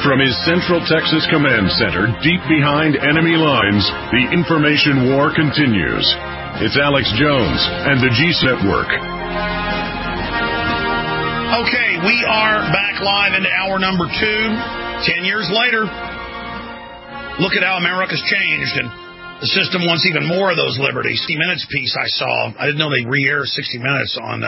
From his Central Texas Command Center, deep behind enemy lines, the information war continues. It's Alex Jones and the G Network. Okay, we are back live into hour number 2, 10 years later. Look at how America's changed, and the system wants even more of those liberties. 60 Minutes piece I saw, I didn't know they re-air 60 Minutes on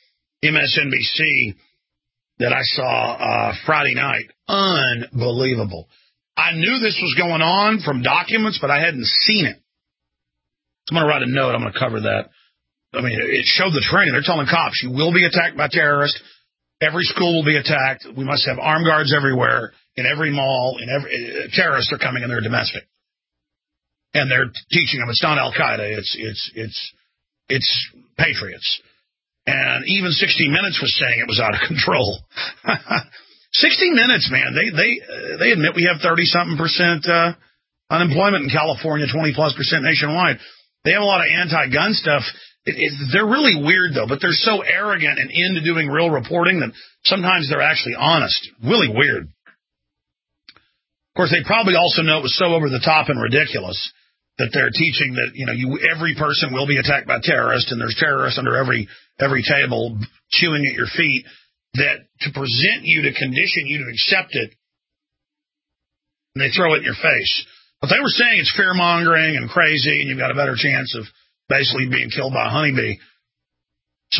MSNBC that I saw Friday night. Unbelievable. I knew this was going on from documents, but I hadn't seen it. So I'm going to write a note. I'm going to cover that. I mean, it showed the training. They're telling cops, you will be attacked by terrorists. Every school will be attacked. We must have armed guards everywhere, in every mall. Terrorists are coming and they're domestic. And they're teaching them it's not Al-Qaeda. It's patriots. And even 60 Minutes was saying it was out of control. 60 Minutes, man. They admit we have 30-something% unemployment in California, 20+% nationwide. They have a lot of anti-gun stuff. They're really weird, though, but they're so arrogant and into doing real reporting that sometimes they're actually honest. Really weird. Of course, they probably also know it was so over the top and ridiculous that they're teaching that, every person will be attacked by terrorists, and there's terrorists under every table chewing at your feet, that to present you, to condition you to accept it, and they throw it in your face. But they were saying it's fear-mongering and crazy, and you've got a better chance of basically being killed by a honeybee. So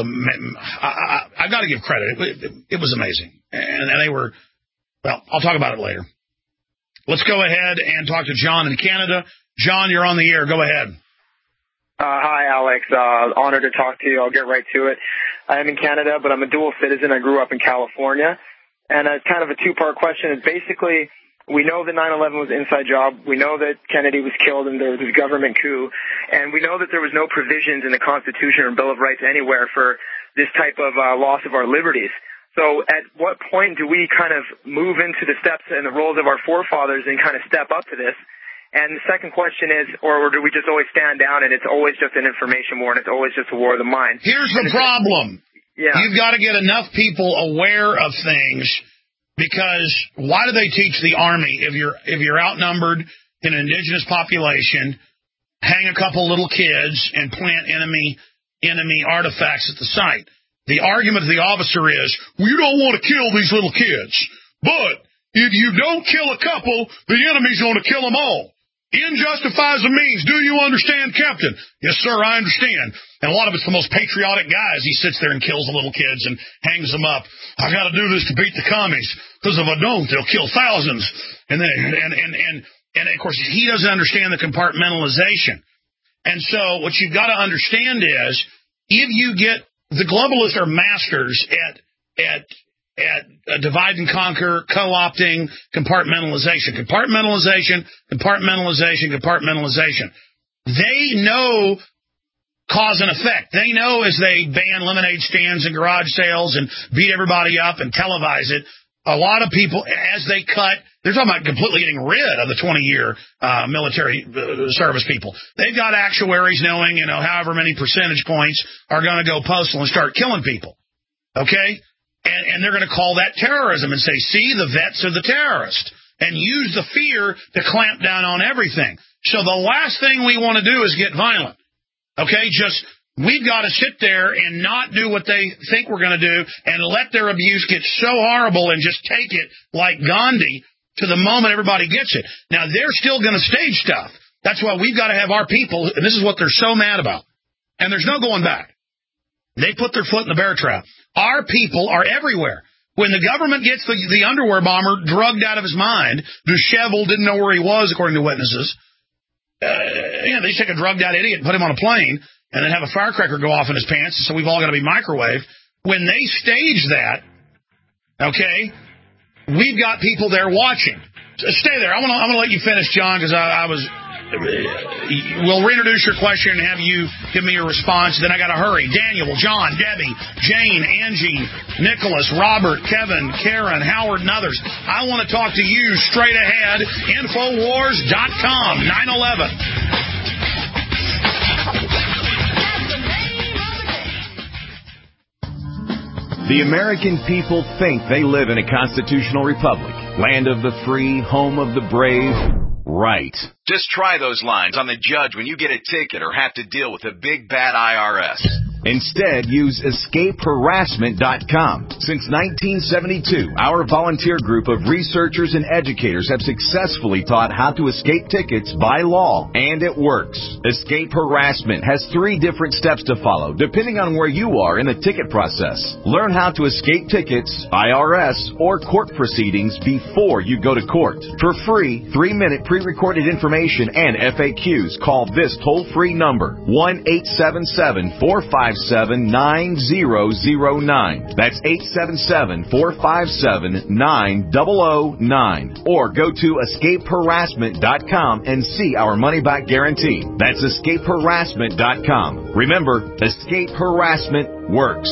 I got to give credit. It was amazing. And they were, well, I'll talk about it later. Let's go ahead and talk to John in Canada. John, you're on the air. Go ahead. Hi, Alex. Honored to talk to you. I'll get right to it. I am in Canada, but I'm a dual citizen. I grew up in California. And it's kind of a two-part question. It's basically, we know that 9/11 was an inside job. We know that Kennedy was killed and there was a government coup. And we know that there was no provisions in the Constitution or Bill of Rights anywhere for this type of loss of our liberties. So at what point do we kind of move into the steps and the roles of our forefathers and kind of step up to this? And the second question is, or do we just always stand down and it's always just an information war and it's always just a war of the mind? Here's the problem. Yeah. You've got to get enough people aware of things. Because why do they teach the Army, if you're outnumbered in an indigenous population, hang a couple little kids and plant enemy artifacts at the site? The argument of the officer is, well, you don't want to kill these little kids. But if you don't kill a couple, the enemy's going to kill them all. End justifies the means. Do you understand, Captain? Yes, sir, I understand. And a lot of it's the most patriotic guys. He sits there and kills the little kids and hangs them up. I got to do this to beat the commies, because if I don't, they'll kill thousands. And then, and of course, he doesn't understand the compartmentalization. And so what you've got to understand is, if you get the globalists are masters at divide and conquer, co-opting, compartmentalization. They know cause and effect. They know as they ban lemonade stands and garage sales and beat everybody up and televise it, a lot of people, as they cut, they're talking about completely getting rid of the 20-year military service people. They've got actuaries knowing, however many percentage points are going to go postal and start killing people. Okay? And they're going to call that terrorism and say, see, the vets are the terrorists, and use the fear to clamp down on everything. So the last thing we want to do is get violent. Okay? We've got to sit there and not do what they think we're going to do and let their abuse get so horrible and just take it like Gandhi to the moment everybody gets it. Now, they're still going to stage stuff. That's why we've got to have our people, and this is what they're so mad about. And there's no going back. They put their foot in the bear trap. Our people are everywhere. When the government gets the underwear bomber drugged out of his mind, disheveled, didn't know where he was, according to witnesses, they take a drugged-out idiot and put him on a plane and then have a firecracker go off in his pants, so we've all got to be microwaved. When they stage that, okay, we've got people there watching. Stay there. I'm gonna let you finish, John, because we'll reintroduce your question and have you give me your response. Then I got to hurry. Daniel, John, Debbie, Jane, Angie, Nicholas, Robert, Kevin, Karen, Howard, and others. I want to talk to you straight ahead. Infowars.com, 9/11. The American people think they live in a constitutional republic, land of the free, home of the brave. Right. Just try those lines on the judge when you get a ticket or have to deal with a big bad IRS. Instead, use EscapeHarassment.com. Since 1972, our volunteer group of researchers and educators have successfully taught how to escape tickets by law, and it works. Escape Harassment has 3 different steps to follow, depending on where you are in the ticket process. Learn how to escape tickets, IRS, or court proceedings before you go to court. For free, 3-minute pre-recorded information and FAQs, call this toll-free number, 1-877-457-9009. That's 877-457-9009. Or go to EscapeHarassment.com and see our money-back guarantee. That's EscapeHarassment.com. Remember, Escape Harassment works.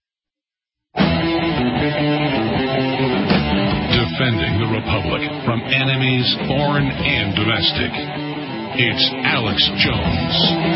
Defending the Republic from enemies, foreign and domestic. It's Alex Jones.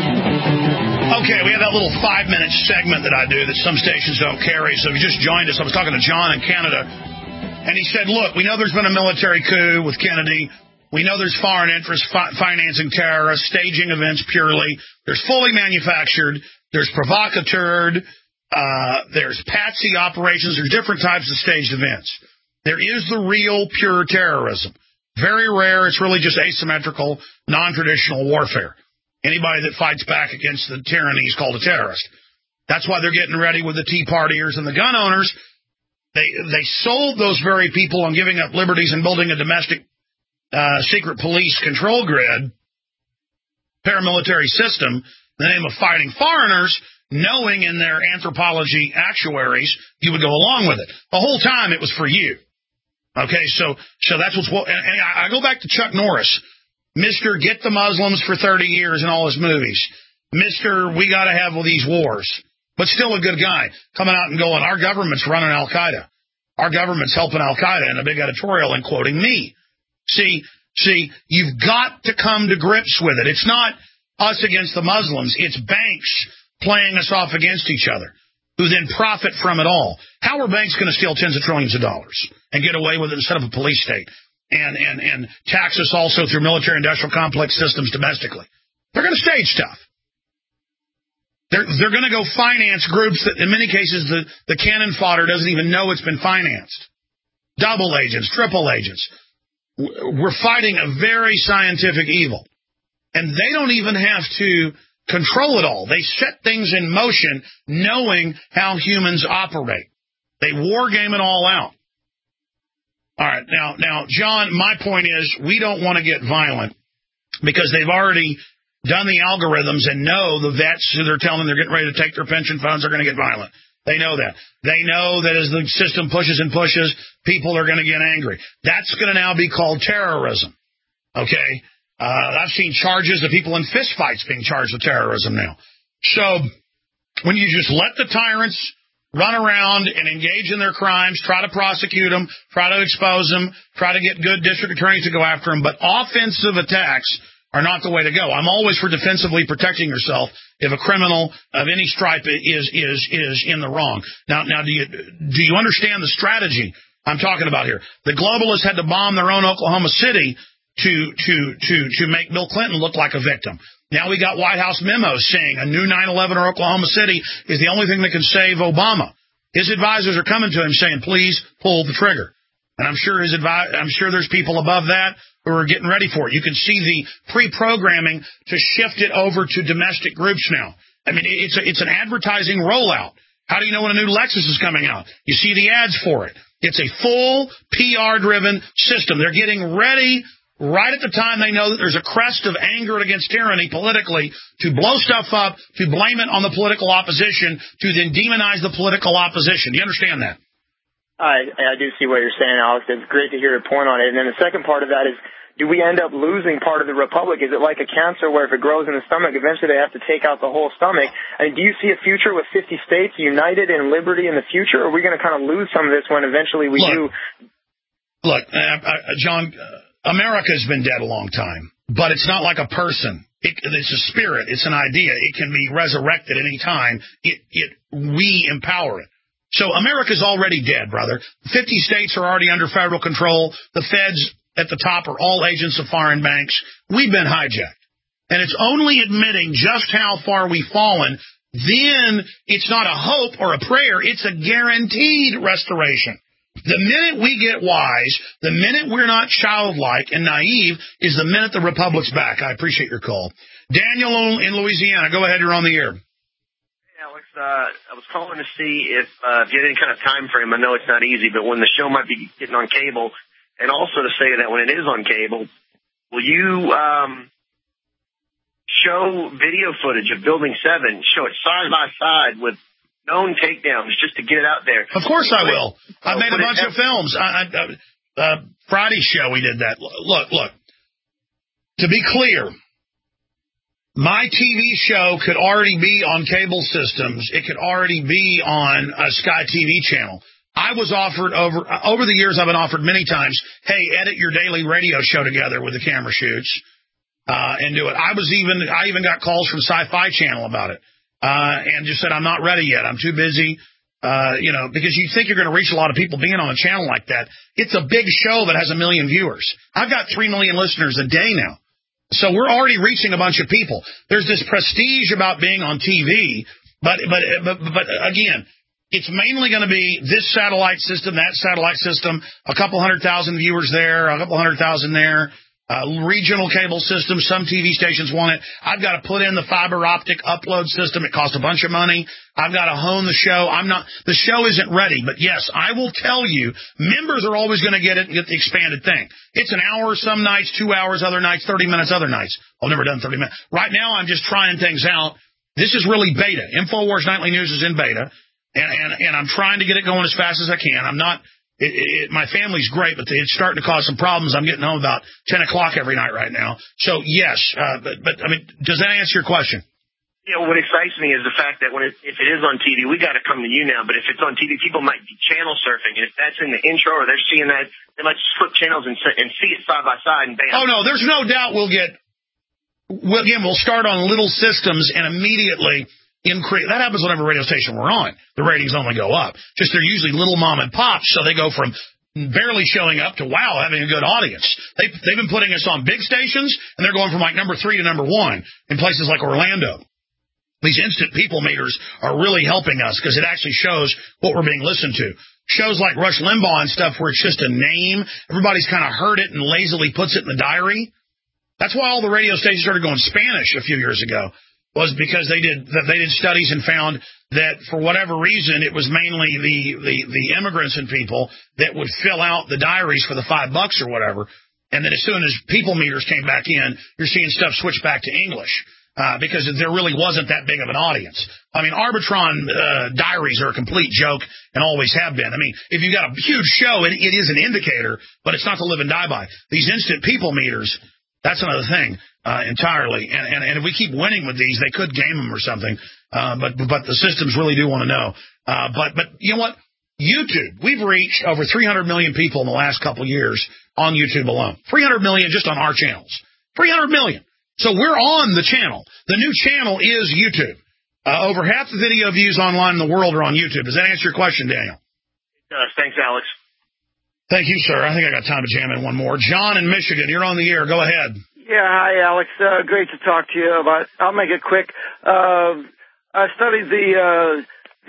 Okay, we have that little 5-minute segment that I do that some stations don't carry. So if you just joined us, I was talking to John in Canada, and he said, look, we know there's been a military coup with Kennedy. We know there's foreign interests financing terrorists, staging events purely. There's fully manufactured. There's provocateur. There's patsy operations. There's different types of staged events. There is the real pure terrorism. Very rare. It's really just asymmetrical, non-traditional warfare. Anybody that fights back against the tyranny is called a terrorist. That's why they're getting ready with the Tea Partiers and the gun owners. They sold those very people on giving up liberties and building a domestic secret police control grid, paramilitary system, in the name of fighting foreigners, knowing in their anthropology actuaries you would go along with it. The whole time it was for you. Okay, so that's what's... And I go back to Chuck Norris, Mr. Get the Muslims for 30 years in all his movies, Mr. We got to have these wars, but still a good guy, coming out and going, our government's running Al-Qaeda. Our government's helping Al-Qaeda in a big editorial and quoting me. See, you've got to come to grips with it. It's not us against the Muslims. It's banks playing us off against each other, who then profit from it all. How are banks going to steal tens of trillions of dollars and get away with it instead of a police state and tax us also through military-industrial complex systems domestically? They're going to stage stuff. They're going to go finance groups that, in many cases, the cannon fodder doesn't even know it's been financed. Double agents, triple agents. We're fighting a very scientific evil. And they don't even have to control it all. They set things in motion knowing how humans operate. They war game it all out. All right, now, John, my point is we don't want to get violent because they've already done the algorithms and know the vets who they're telling they're getting ready to take their pension funds are going to get violent. They know that. They know that as the system pushes and pushes, people are going to get angry. That's going to now be called terrorism. Okay? I've seen charges of people in fistfights being charged with terrorism now. So when you just let the tyrants run around and engage in their crimes, try to prosecute them, try to expose them, try to get good district attorneys to go after them, but offensive attacks are not the way to go. I'm always for defensively protecting yourself if a criminal of any stripe is in the wrong. Now do you understand the strategy I'm talking about here? The globalists had to bomb their own Oklahoma City to make Bill Clinton look like a victim. Now we got White House memos saying a new 9/11 or Oklahoma City is the only thing that can save Obama. His advisors are coming to him saying, please pull the trigger. And I'm sure there's people above that who are getting ready for it. You can see the pre-programming to shift it over to domestic groups now. I mean, it's an advertising rollout. How do you know when a new Lexus is coming out? You see the ads for it. It's a full PR-driven system. They're getting ready right at the time they know that there's a crest of anger against tyranny politically to blow stuff up, to blame it on the political opposition, to then demonize the political opposition. Do you understand that? I do see what you're saying, Alex. It's great to hear your point on it. And then the second part of that is, do we end up losing part of the republic? Is it like a cancer where if it grows in the stomach, eventually they have to take out the whole stomach? I mean, do you see a future with 50 states united in liberty in the future, or are we going to kind of lose some of this when eventually we do? Look, John, America's been dead a long time, but it's not like a person. It's a spirit. It's an idea. It can be resurrected any time. We empower it. So America's already dead, brother. 50 states are already under federal control. The feds at the top are all agents of foreign banks. We've been hijacked. And it's only admitting just how far we've fallen. Then it's not a hope or a prayer. It's a guaranteed restoration. The minute we get wise, the minute we're not childlike and naive, is the minute the republic's back. I appreciate your call. Daniel in Louisiana, go ahead. You're on the air. Hey, Alex, I was calling to see if you had any kind of time frame. I know it's not easy, but when the show might be getting on cable, and also to say that when it is on cable, will you show video footage of Building 7, show it side by side with known takedowns just to get it out there? Of course I will. I made a bunch of films. Friday's show, we did that. Look. To be clear, my TV show could already be on cable systems. It could already be on a Sky TV channel. I was offered over the years, I've been offered many times, hey, edit your daily radio show together with the camera shoots and do it. I even got calls from Sci-Fi Channel about it. And just said, I'm not ready yet. I'm too busy, because you think you're going to reach a lot of people being on a channel like that. It's a big show that has 1 million viewers. I've got 3 million listeners a day now. So we're already reaching a bunch of people. There's this prestige about being on TV, but again, it's mainly going to be this satellite system, that satellite system, a couple 100,000 viewers there, a couple 100,000 there. Regional cable system, some TV stations want it. I've got to put in the fiber optic upload system. It costs a bunch of money. I've got to hone the show. The show isn't ready, but yes, I will tell you, members are always going to get it and get the expanded thing. It's an hour some nights, 2 hours other nights, 30 minutes other nights. I've never done 30 minutes. Right now, I'm just trying things out. This is really beta. InfoWars Nightly News is in beta, and I'm trying to get it going as fast as I can. I'm not. My family's great, but it's starting to cause some problems. I'm getting home about 10 o'clock every night right now. So, yes, but I mean, does that answer your question? Yeah, what excites me is the fact that if it is on TV, we got to come to you now. But if it's on TV, people might be channel surfing. And if that's in the intro or they're seeing that, they might just flip channels and see it side by side and bam. Oh, no, there's no doubt we'll start on little systems and immediately increase. That happens whenever radio station we're on. The ratings only go up. Just they're usually little mom and pops, so they go from barely showing up to, wow, having a good audience. They've been putting us on big stations, and they're going from like number 3 to number 1 in places like Orlando. These instant people meters are really helping us because it actually shows what we're being listened to. Shows like Rush Limbaugh and stuff where it's just a name. Everybody's kind of heard it and lazily puts it in the diary. That's why all the radio stations started going Spanish a few years ago. Was because they did studies and found that for whatever reason it was mainly the immigrants and people that would fill out the diaries for the $5 or whatever, and then as soon as people meters came back in, you're seeing stuff switch back to English because there really wasn't that big of an audience. I mean, Arbitron diaries are a complete joke and always have been. I mean, if you've got a huge show, it is an indicator, but it's not to live and die by. These instant people meters. That's another thing entirely. And if we keep winning with these, they could game them or something. But the systems really do want to know. But you know what? YouTube, we've reached over 300 million people in the last couple of years on YouTube alone. 300 million just on our channels. 300 million. So we're on the channel. The new channel is YouTube. Over half the video views online in the world are on YouTube. Does that answer your question, Daniel? It does. Thanks, Alex. Thank you, sir. I think I got time to jam in one more. John in Michigan, you're on the air. Go ahead. Yeah, hi, Alex. Great to talk to you. I'll make it quick. I studied the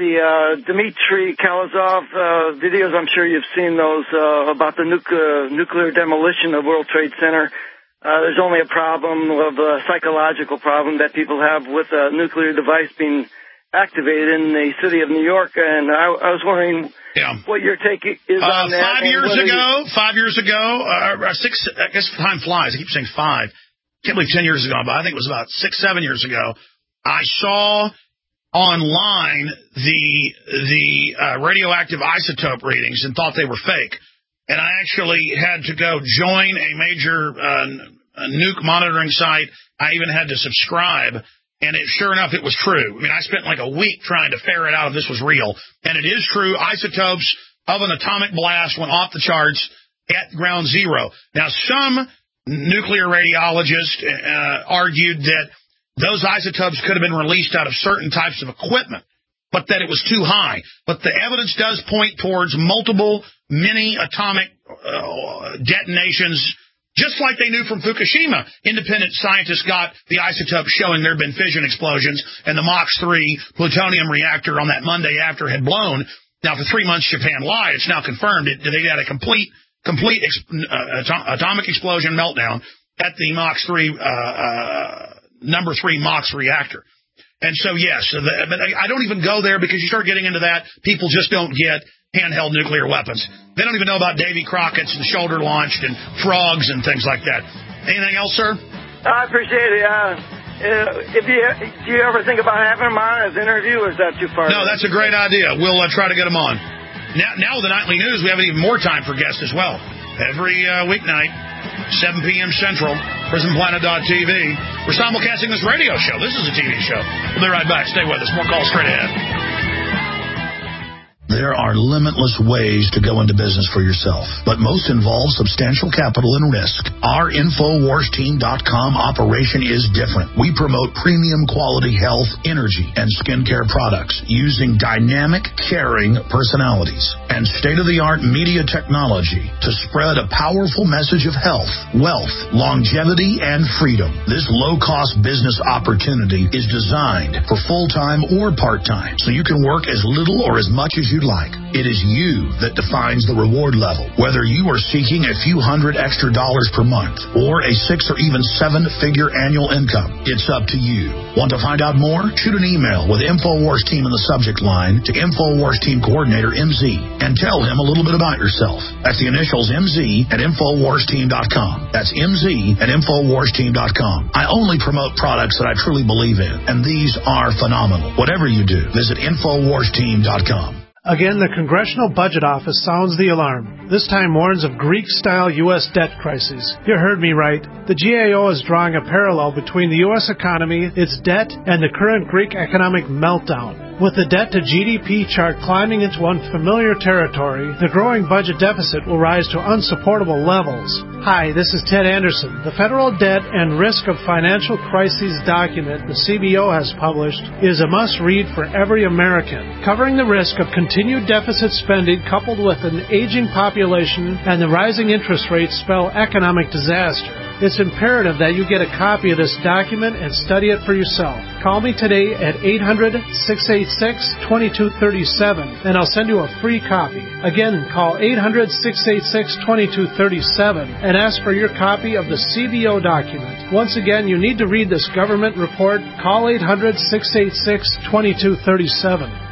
Dmitry Kalazov videos. I'm sure you've seen those about the nuclear demolition of World Trade Center. There's only a problem of a psychological problem that people have with a nuclear device being activated in the city of New York, and I was wondering what your take is on that. 5 years ago, 6, I guess time flies. I keep saying 5. Can't believe 10 years ago, but I think it was about 6, 7 years ago. I saw online the radioactive isotope readings and thought they were fake. And I actually had to go join a major nuke monitoring site. I even had to subscribe. And sure enough, it was true. I mean, I spent like a week trying to ferret out if this was real. And it is true. Isotopes of an atomic blast went off the charts at ground zero. Now, some nuclear radiologists argued that those isotopes could have been released out of certain types of equipment. but that it was too high. But the evidence does point towards multiple mini-atomic detonations, just like they knew from Fukushima. Independent scientists got the isotopes showing there had been fission explosions, and the Mach 3 plutonium reactor on that Monday after had blown. Now, for 3 months, Japan lied. It's now confirmed they had a complete atomic explosion meltdown at the Mach 3, number 3 MOX reactor. And so, yes, but I don't even go there, because you start getting into that, people just don't get handheld nuclear weapons. They don't even know about Davy Crockett's and shoulder-launched and frogs and things like that. Anything else, sir? I appreciate it. Do you ever think about having him on as an interview, or is that too far? No, that's a great idea. We'll try to get him on. Now with the nightly news, we have even more time for guests as well. Every weeknight, 7 p.m. Central, PrisonPlanet.tv. We're simulcasting this radio show. This is a TV show. We'll be right back. Stay with us. More calls straight ahead. There are limitless ways to go into business for yourself, but most involve substantial capital and risk. Our InfoWarsTeam.com operation is different. We promote premium quality health, energy, and skincare products using dynamic, caring personalities and state-of-the-art media technology to spread a powerful message of health, wealth, longevity, and freedom. This low-cost business opportunity is designed for full-time or part-time, so you can work as little or as much as you'd like. It is you that defines the reward level. Whether you are seeking a few $100 extra per month or a 6 or even 7-figure annual income, it's up to you. Want to find out more? Shoot an email with InfoWars Team in the subject line to InfoWars Team Coordinator MZ and tell him a little bit about yourself. That's the initials MZ at InfoWarsTeam.com. That's MZ at InfoWarsTeam.com. I only promote products that I truly believe in, and these are phenomenal. Whatever you do, visit InfoWarsTeam.com. Again, the Congressional Budget Office sounds the alarm. This time warns of Greek-style U.S. debt crisis. You heard me right. The GAO is drawing a parallel between the U.S. economy, its debt, and the current Greek economic meltdown. With the debt-to-GDP chart climbing into unfamiliar territory, the growing budget deficit will rise to unsupportable levels. Hi, this is Ted Anderson. The Federal Debt and Risk of Financial Crises document the CBO has published is a must-read for every American, covering the risk of continued deficit spending coupled with an aging population and the rising interest rates spell economic disaster. It's imperative that you get a copy of this document and study it for yourself. Call me today at 800-686-2237, and I'll send you a free copy. Again, call 800-686-2237 and ask for your copy of the CBO document. Once again, you need to read this government report. Call 800-686-2237.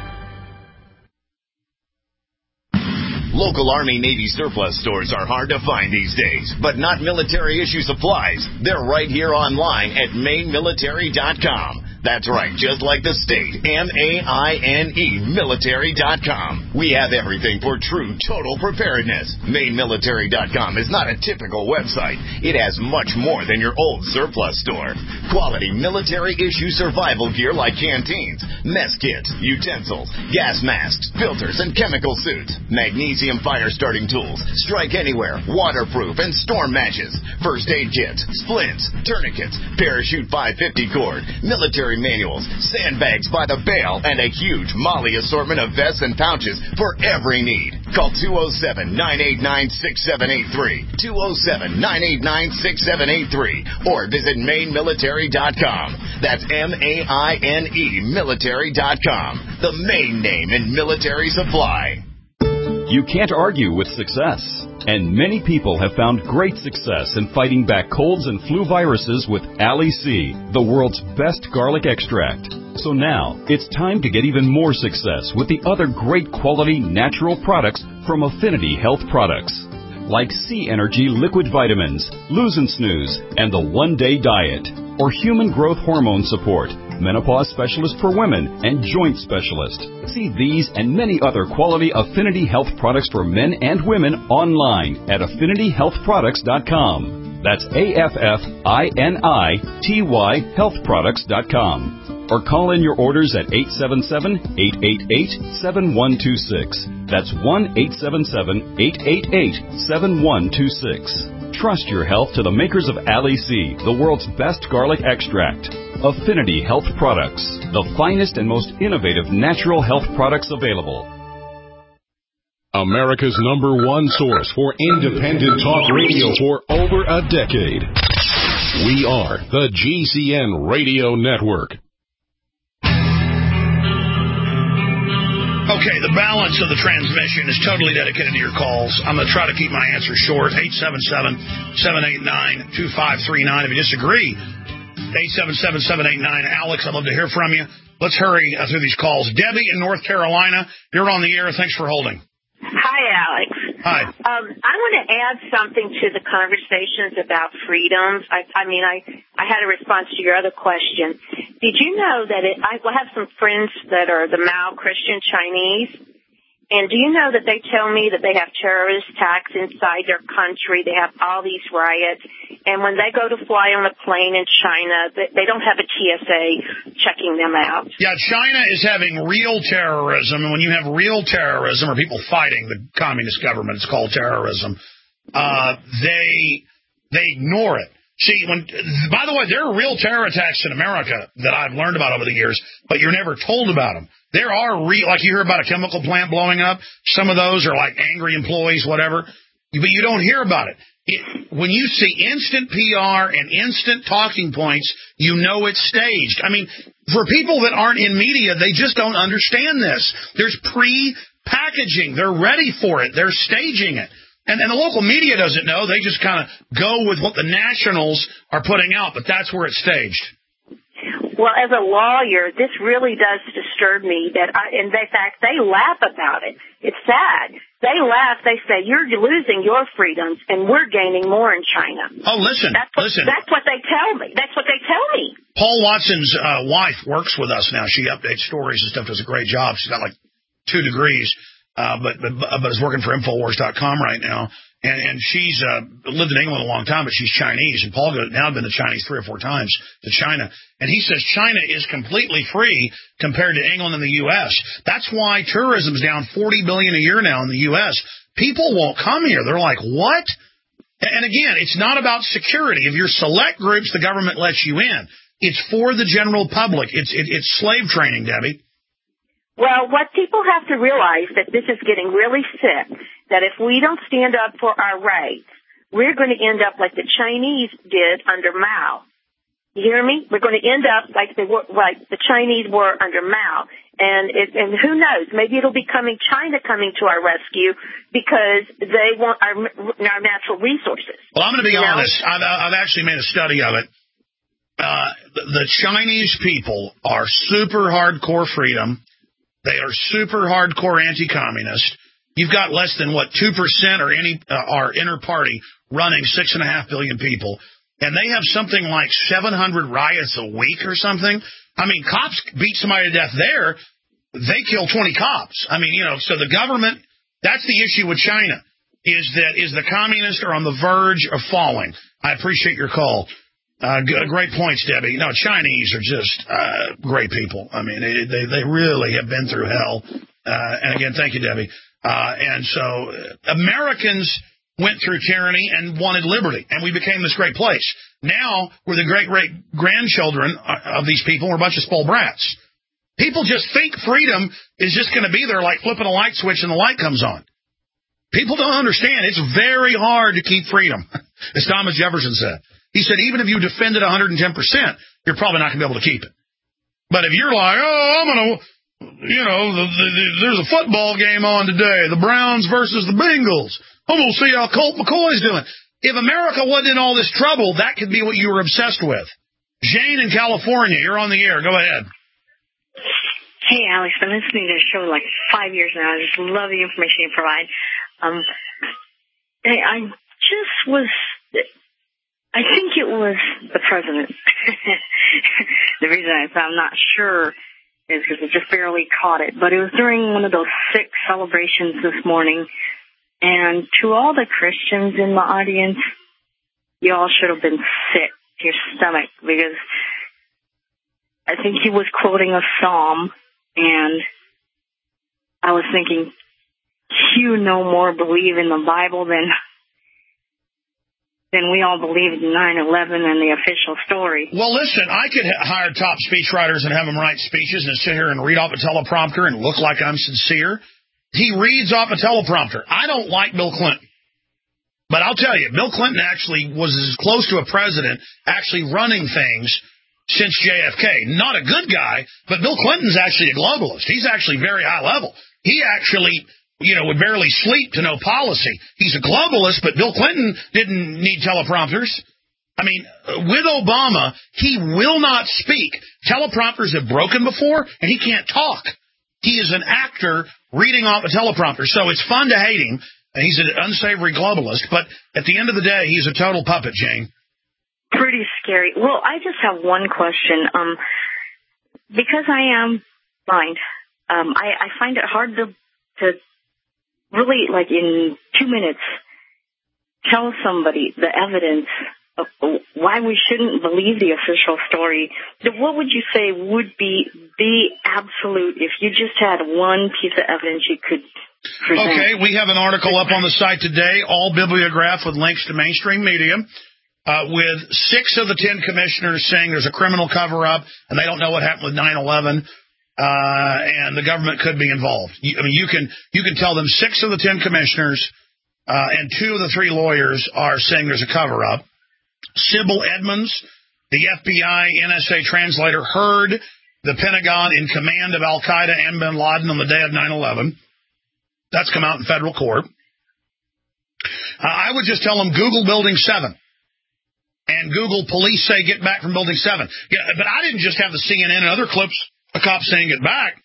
Local Army Navy surplus stores are hard to find these days, but not military issue supplies. They're right here online at MaineMilitary.com. That's right, just like the state, MAINE Military.com. We have everything for true total preparedness. MaineMilitary.com is not a typical website. It has much more than your old surplus store. Quality military issue survival gear like canteens, mess kits, utensils, gas masks, filters, and chemical suits, magnesium fire starting tools, strike anywhere, waterproof, and storm matches, first aid kits, splints, tourniquets, parachute 550 cord, military manuals, sandbags by the bale, and a huge Molly assortment of vests and pouches for every need. Call 207-989-6783, 207-989-6783, or visit MaineMilitary.com. That's MAINE Military.com, the Maine name in military supply. You can't argue with success. And many people have found great success in fighting back colds and flu viruses with Ali-C, the world's best garlic extract. So now, it's time to get even more success with the other great quality natural products from Affinity Health Products, like C Energy Liquid Vitamins, Lose and Snooze, and the One Day Diet, or Human Growth Hormone Support, Menopause Specialist for Women, and Joint Specialist. See these and many other quality Affinity Health products for men and women online at AffinityHealthProducts.com. That's AFFINITY healthproducts.com. Or call in your orders at 877-888-7126. That's 1-877-888-7126. Trust your health to the makers of Ali-C, the world's best garlic extract. Affinity Health Products, the finest and most innovative natural health products available. America's #1 source for independent talk radio for over a decade. We are the GCN Radio Network. Okay, the balance of the transmission is totally dedicated to your calls. I'm going to try to keep my answers short. 877-789-2539. If you disagree, 877-789-ALEX. I'd love to hear from you. Let's hurry through these calls. Debbie in North Carolina, you're on the air. Thanks for holding. Hi, Alex. Hi. I want to add something to the conversations about freedoms. I had a response to your other question. Did you know that I have some friends that are the Mao Christian Chinese, and do you know that they tell me that they have terrorist attacks inside their country? They have all these riots, and when they go to fly on a plane in China, they don't have a TSA checking them out. Yeah, China is having real terrorism, and when you have real terrorism, or people fighting the communist government, it's called terrorism, they ignore it. See, by the way, there are real terror attacks in America that I've learned about over the years, but you're never told about them. There are like you hear about a chemical plant blowing up. Some of those are like angry employees, whatever, but you don't hear about it. When you see instant PR and instant talking points, you know it's staged. I mean, for people that aren't in media, they just don't understand this. There's pre-packaging. They're ready for it. They're staging it. And the local media doesn't know. They just kind of go with what the nationals are putting out, but that's where it's staged. Well, as a lawyer, this really does disturb me. In fact, they laugh about it. It's sad. They laugh. They say, you're losing your freedoms, and we're gaining more in China. Oh, listen. That's what they tell me. That's what they tell me. Paul Watson's wife works with us now. She updates stories and stuff, does a great job. She's got like 2 degrees. But is working for Infowars.com right now, and she's lived in England a long time, but she's Chinese, and Paul now been to Chinese 3 or 4 times to China, and he says China is completely free compared to England and the U.S. That's why tourism's down $40 billion a year now in the U.S. People won't come here. They're like, what? And again, it's not about security. If you're select groups, the government lets you in. It's for the general public. It's slave training, Debbie. Well, what people have to realize that this is getting really sick, that if we don't stand up for our rights, we're going to end up like the Chinese did under Mao. You hear me? We're going to end up like the Chinese were under Mao. And who knows? Maybe it'll be China coming to our rescue because they want our natural resources. Well, I'm going to be honest. I've actually made a study of it. The Chinese people are super hardcore freedom. They are super hardcore anti-communist. You've got less than, 2% or our inner party running 6.5 billion people. And they have something like 700 riots a week or something. I mean, cops beat somebody to death there. They kill 20 cops. I mean, so the government, that's the issue with China, is the communists are on the verge of falling. I appreciate your call. Great points, Debbie. No, Chinese are just great people. I mean, they really have been through hell. And again, thank you, Debbie. And so Americans went through tyranny and wanted liberty, and we became this great place. Now we're the great-great-grandchildren of these people. We're a bunch of spoiled brats. People just think freedom is just going to be there like flipping a light switch and the light comes on. People don't understand. It's very hard to keep freedom, as Thomas Jefferson said. He said, even if you defend it 110%, you're probably not going to be able to keep it. But if you're like, there's a football game on today, the Browns versus the Bengals. I'm going to see how Colt McCoy's doing. If America wasn't in all this trouble, that could be what you were obsessed with. Jane in California, you're on the air. Go ahead. Hey, Alex, I've been listening to the show like 5 years now. I just love the information you provide. I think it was the president. The reason I'm not sure is because I just barely caught it. But it was during one of those sick celebrations this morning. And to all the Christians in the audience, you all should have been sick to your stomach because I think he was quoting a psalm. And I was thinking, you no more believe in the Bible than then we all believed in 9/11 and the official story. Well, listen, I could hire top speechwriters and have them write speeches and sit here and read off a teleprompter and look like I'm sincere. He reads off a teleprompter. I don't like Bill Clinton. But I'll tell you, Bill Clinton actually was as close to a president actually running things since JFK. Not a good guy, but Bill Clinton's actually a globalist. He's actually very high level. He actually, would barely sleep to know policy. He's a globalist, but Bill Clinton didn't need teleprompters. I mean, with Obama, he will not speak. Teleprompters have broken before, and he can't talk. He is an actor reading off a teleprompter, so it's fun to hate him. He's an unsavory globalist, but at the end of the day, he's a total puppet, Jane. Pretty scary. Well, I just have one question. Because I am blind, I find it hard to really, like in 2 minutes, tell somebody the evidence of why we shouldn't believe the official story. What would you say would be the absolute, if you just had one piece of evidence you could present? Okay, we have an article up on the site today, all bibliograph with links to mainstream media, with 6 of the 10 commissioners saying there's a criminal cover-up and they don't know what happened with 9/11, and the government could be involved. You can tell them 6 of the 10 commissioners and 2 of the 3 lawyers are saying there's a cover-up. Sybil Edmonds, the FBI NSA translator, heard the Pentagon in command of Al-Qaeda and bin Laden on the day of 9/11. That's come out in federal court. I would just tell them Google Building 7. And Google police say get back from Building 7. Yeah, but I didn't just have the CNN and other clips of cops saying get back.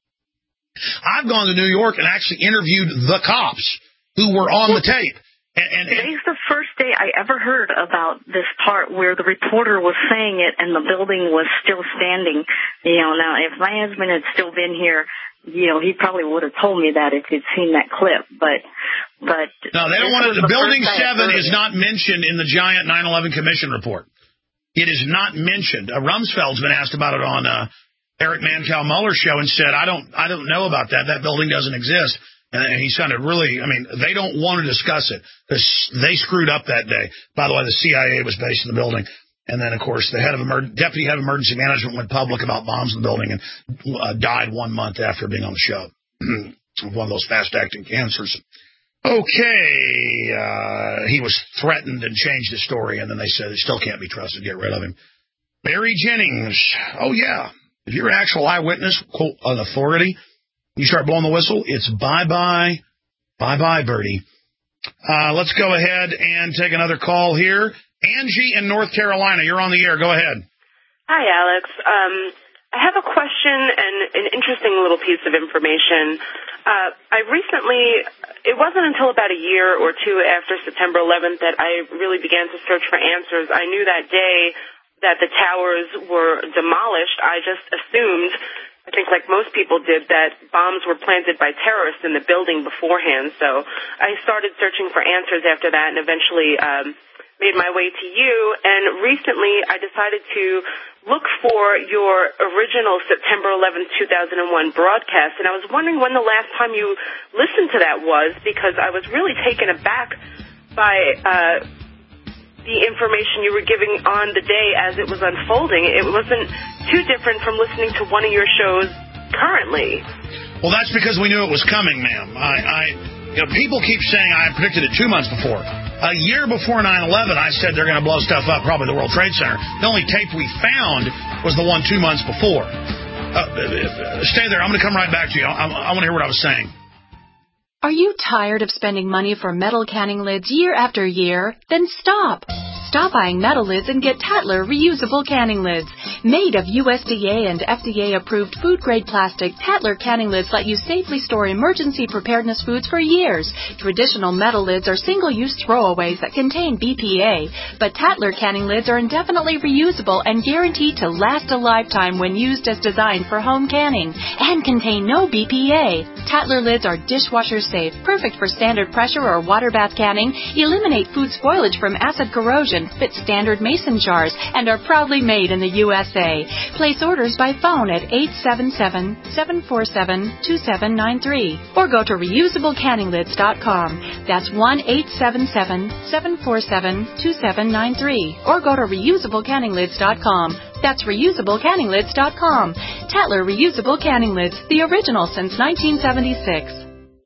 I've gone to New York and actually interviewed the cops who were on the tape. And today's the first day I ever heard about this part where the reporter was saying it and the building was still standing. Now, if my husband had still been here, he probably would have told me that if he'd seen that clip. But no, they don't want to. Building 7 is not mentioned in the giant 9/11 Commission report. It is not mentioned. Rumsfeld's been asked about it on Eric Mancow Mueller's show and said, I don't know about that. That building doesn't exist. And he sounded really, they don't want to discuss it because they screwed up that day. By the way, the CIA was based in the building. And then, of course, the deputy head of emergency management went public about bombs in the building and died 1 month after being on the show. One of those fast-acting cancers. Okay. He was threatened and changed his story, and then they said he still can't be trusted. Get rid of him. Barry Jennings. Oh, yeah. If you're an actual eyewitness, quote, an authority, you start blowing the whistle, it's bye-bye. Bye-bye, Birdie. Let's go ahead and take another call here. Angie in North Carolina, you're on the air. Go ahead. Hi, Alex. I have a question and an interesting little piece of information. It wasn't until about a year or two after September 11th that I really began to search for answers. I knew that day that the towers were demolished. I just assumed, I think like most people did, that bombs were planted by terrorists in the building beforehand. So I started searching for answers after that and eventually made my way to you. And recently I decided to look for your original September 11, 2001 broadcast. And I was wondering when the last time you listened to that was, because I was really taken aback by the information you were giving on the day as it was unfolding. It wasn't too different from listening to one of your shows currently. Well, that's because we knew it was coming, ma'am. People keep saying I predicted it 2 months before. A year before 9/11, I said they're going to blow stuff up, probably the World Trade Center. The only tape we found was the one 2 months before. Stay there. I'm going to come right back to you. I want to hear what I was saying. Are you tired of spending money for metal canning lids year after year? Then stop. Stop buying metal lids and get Tatler reusable canning lids. Made of USDA and FDA-approved food-grade plastic, Tatler canning lids let you safely store emergency preparedness foods for years. Traditional metal lids are single-use throwaways that contain BPA, but Tatler canning lids are indefinitely reusable and guaranteed to last a lifetime when used as designed for home canning and contain no BPA. Tatler lids are dishwasher safe, perfect for standard pressure or water bath canning, eliminate food spoilage from acid corrosion, recipients fit standard mason jars and are proudly made in the USA. Place orders by phone at 877-747-2793 or go to reusablecanninglids.com. That's 1-877-747-2793 or go to reusablecanninglids.com. That's reusablecanninglids.com. Tatler Reusable Canning Lids, the original since 1976.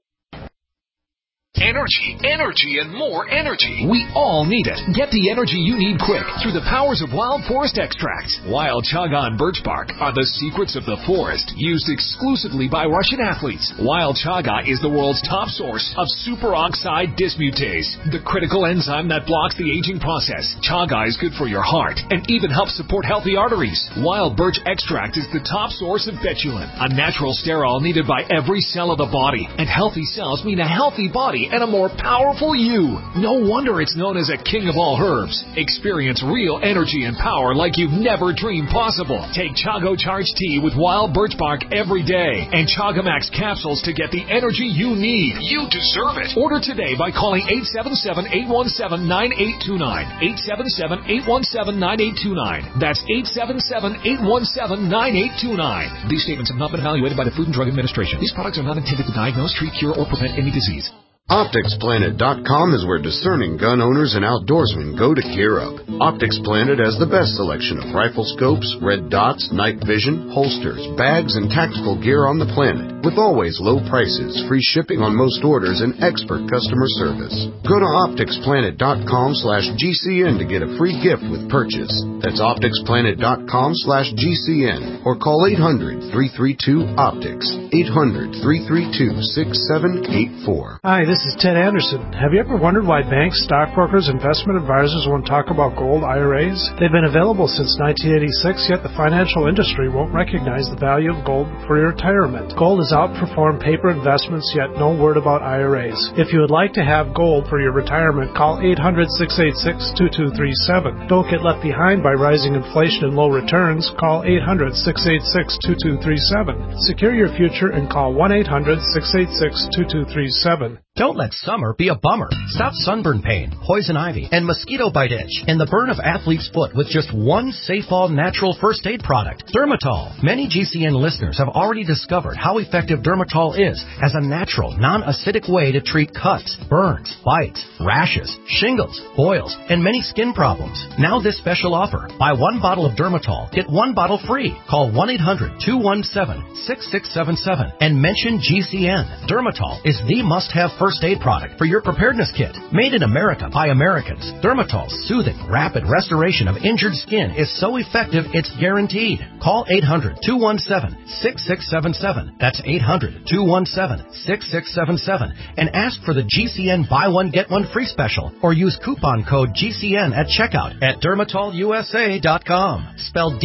Energy, energy, and more energy. We all need it. Get the energy you need quick through the powers of Wild Forest Extracts. Wild Chaga and birch bark are the secrets of the forest, used exclusively by Russian athletes. Wild Chaga is the world's top source of superoxide dismutase, the critical enzyme that blocks the aging process. Chaga is good for your heart and even helps support healthy arteries. Wild birch extract is the top source of betulin, a natural sterol needed by every cell of the body. And healthy cells mean a healthy body and a more powerful you. No wonder it's known as a king of all herbs. Experience real energy and power like you've never dreamed possible. Take Chago Charge Tea with wild birch bark every day and Chagamax capsules to get the energy you need. You deserve it. Order today by calling 877-817-9829. 877-817-9829. That's 877-817-9829. These statements have not been evaluated by the Food and Drug Administration. These products are not intended to diagnose, treat, cure, or prevent any disease. OpticsPlanet.com is where discerning gun owners and outdoorsmen go to gear up. Optics Planet has the best selection of rifle scopes, red dots, night vision, holsters, bags, and tactical gear on the planet, with always low prices, free shipping on most orders, and expert customer service. Go to OpticsPlanet.com/GCN to get a free gift with purchase. That's OpticsPlanet.com/GCN or call 800-332-OPTICS. 800-332-6784. Hi, this is Ted Anderson. Have you ever wondered why banks, stockbrokers, investment advisors won't talk about gold IRAs? They've been available since 1986, yet the financial industry won't recognize the value of gold for your retirement. Gold has outperformed paper investments, yet no word about IRAs. If you would like to have gold for your retirement, call 800-686-2237. Don't get left behind by rising inflation and low returns. Call 800-686-2237. Secure your future and call 1-800-686-2237. Don't let summer be a bummer. Stop sunburn pain, poison ivy, and mosquito bite itch and the burn of athlete's foot with just one Safe All natural first aid product, Dermatol. Many GCN listeners have already discovered how effective Dermatol is as a natural, non-acidic way to treat cuts, burns, bites, rashes, shingles, boils, and many skin problems. Now this special offer. Buy one bottle of Dermatol, get one bottle free. Call 1-800-217-6677 and mention GCN. Dermatol is the must-have first aid product for your preparedness kit. Made in America by Americans, Dermatol's soothing, rapid restoration of injured skin is so effective it's guaranteed. Call 800-217-6677. That's 800-217-6677 and ask for the GCN buy one get one free special or use coupon code GCN at checkout at DermatolUSA.com. Spelled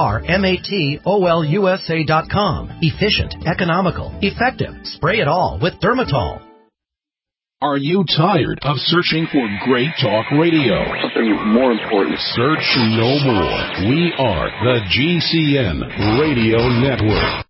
DermatolUSA.com. Efficient, economical, effective. Spray it all with Dermatol. Are you tired of searching for great talk radio? Something more important. Search no more. We are the GCN Radio Network.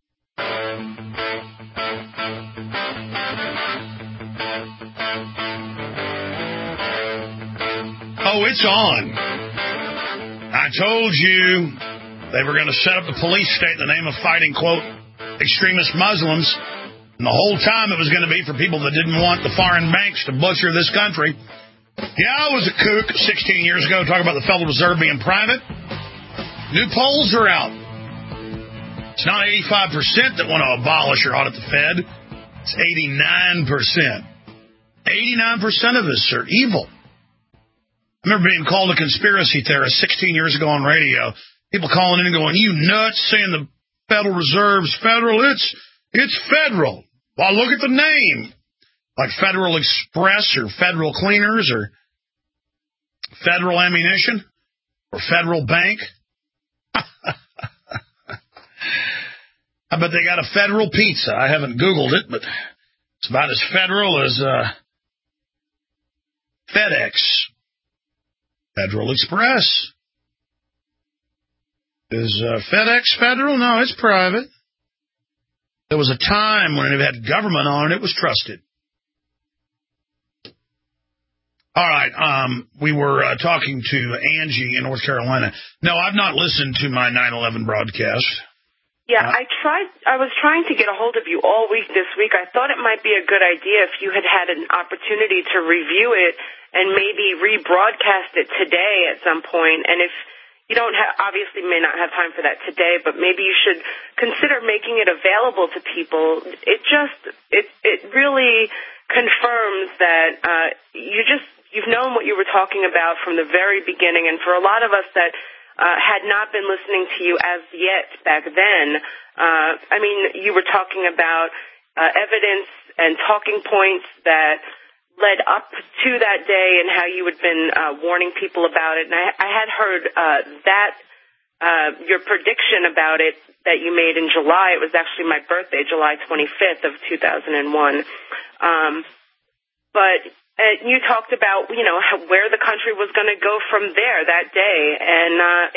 Oh, it's on. I told you they were going to set up the police state in the name of fighting, quote, extremist Muslims. And the whole time it was going to be for people that didn't want the foreign banks to butcher this country. Yeah, I was a kook 16 years ago talking about the Federal Reserve being private. New polls are out. It's not 85% that want to abolish or audit the Fed. It's 89%. 89% of us are evil. I remember being called a conspiracy theorist 16 years ago on radio. People calling in and going, "You nuts, saying the Federal Reserve's federal. It's federal. Well, look at the name. Like Federal Express or Federal Cleaners or Federal Ammunition or Federal Bank. I bet they got a Federal Pizza. I haven't Googled it, but it's about as federal as FedEx. Federal Express. Is FedEx federal? No, it's private. There was a time when it had government on it, it was trusted. All right. We were talking to Angie in North Carolina. No, I've not listened to my 9/11 broadcast. Yeah, I was trying to get a hold of you all week this week. I thought it might be a good idea if you had an opportunity to review it and maybe rebroadcast it today at some point. And if you don't have, obviously may not have time for that today, but maybe you should consider making it available to people. It really confirms that you've known what you were talking about from the very beginning. And for a lot of us that had not been listening to you as yet back then, you were talking about evidence and talking points that led up to that day and how you had been warning people about it. And I had heard your prediction about it that you made in July. It was actually my birthday, July 25th of 2001. But you talked about, where the country was going to go from there that day, and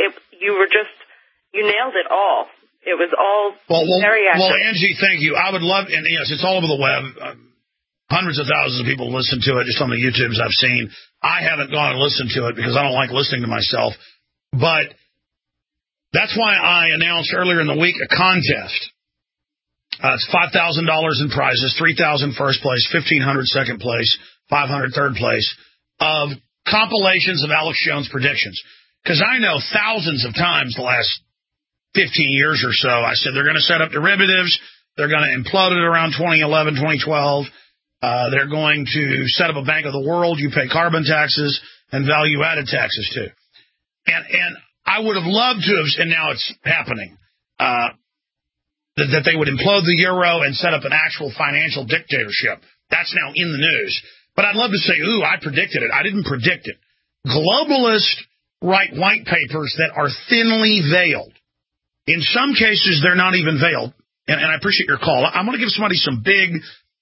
you nailed it all. It was all very accurate. Well, Angie, thank you. I would love, and yes, it's all over the web. Hundreds of thousands of people listen to it just on the YouTubes I've seen. I haven't gone and listened to it because I don't like listening to myself. But that's why I announced earlier in the week a contest. It's $5,000 in prizes, $3,000 first place, $1,500 second place, $500 third place, of compilations of Alex Jones predictions. Because I know thousands of times the last 15 years or so, I said they're going to set up derivatives, they're going to implode it around 2011, 2012, they're going to set up a Bank of the World, you pay carbon taxes and value-added taxes too. And I would have loved to have, and now it's happening, that they would implode the euro and set up an actual financial dictatorship. That's now in the news. But I'd love to say, I predicted it. I didn't predict it. Globalist write white papers that are thinly veiled. In some cases, they're not even veiled. And I appreciate your call. I'm going to give somebody some big